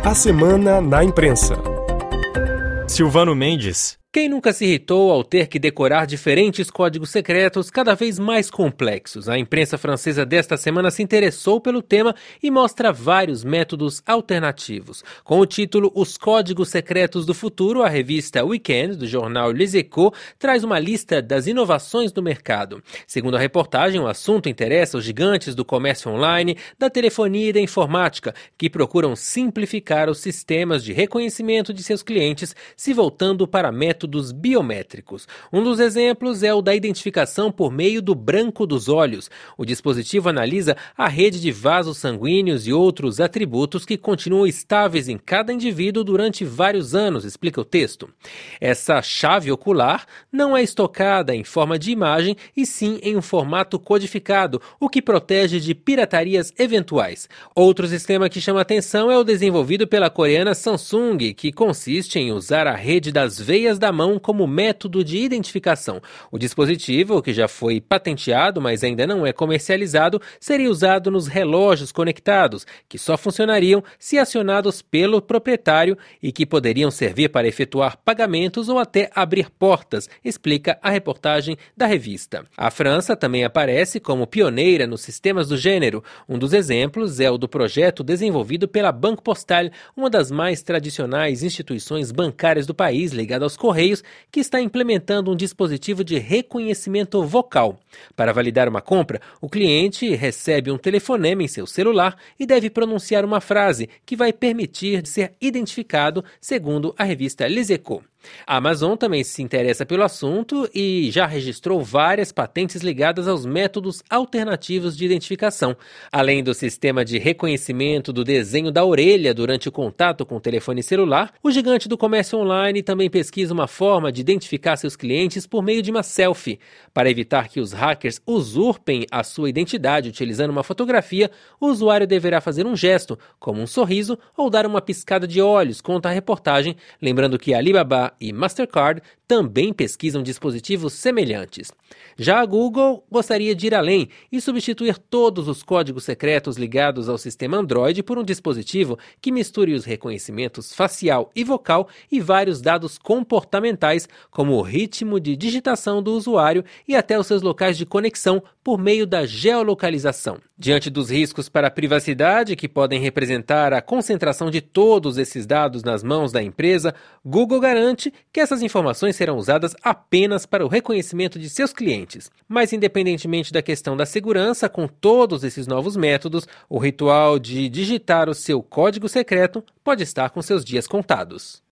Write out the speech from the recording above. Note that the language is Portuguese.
A semana na imprensa. Silvano Mendes. Quem nunca se irritou ao ter que decorar diferentes códigos secretos cada vez mais complexos? A imprensa francesa desta semana se interessou pelo tema e mostra vários métodos alternativos. Com o título Os Códigos Secretos do Futuro, a revista Weekend, do jornal Les Echos, traz uma lista das inovações do mercado. Segundo a reportagem, o assunto interessa os gigantes do comércio online, da telefonia e da informática, que procuram simplificar os sistemas de reconhecimento de seus clientes, se voltando para métodos biométricos. Um dos exemplos é o da identificação por meio do branco dos olhos. O dispositivo analisa a rede de vasos sanguíneos e outros atributos que continuam estáveis em cada indivíduo durante vários anos, explica o texto. Essa chave ocular não é estocada em forma de imagem e sim em um formato codificado, o que protege de piratarias eventuais. Outro sistema que chama atenção é o desenvolvido pela coreana Samsung, que consiste em usar a rede das veias da mão como método de identificação. O dispositivo, que já foi patenteado, mas ainda não é comercializado, seria usado nos relógios conectados, que só funcionariam se acionados pelo proprietário e que poderiam servir para efetuar pagamentos ou até abrir portas, explica a reportagem da revista. A França também aparece como pioneira nos sistemas do gênero. Um dos exemplos é o do projeto desenvolvido pela Banque Postale, uma das mais tradicionais instituições bancárias do país, ligada aos Correios, que está implementando um dispositivo de reconhecimento vocal. Para validar uma compra, o cliente recebe um telefonema em seu celular e deve pronunciar uma frase que vai permitir ser identificado, segundo a revista Les Echos. A Amazon também se interessa pelo assunto e já registrou várias patentes ligadas aos métodos alternativos de identificação. Além do sistema de reconhecimento do desenho da orelha durante o contato com o telefone celular, o gigante do comércio online também pesquisa uma forma de identificar seus clientes por meio de uma selfie. Para evitar que os hackers usurpem a sua identidade utilizando uma fotografia, o usuário deverá fazer um gesto, como um sorriso ou dar uma piscada de olhos, conta a reportagem, lembrando que a Alibaba e Mastercard também pesquisam dispositivos semelhantes. Já a Google gostaria de ir além e substituir todos os códigos secretos ligados ao sistema Android por um dispositivo que misture os reconhecimentos facial e vocal e vários dados comportamentais, como o ritmo de digitação do usuário e até os seus locais de conexão por meio da geolocalização. Diante dos riscos para a privacidade que podem representar a concentração de todos esses dados nas mãos da empresa, Google garante que essas informações serão usadas apenas para o reconhecimento de seus clientes. Mas independentemente da questão da segurança, com todos esses novos métodos, o ritual de digitar o seu código secreto pode estar com seus dias contados.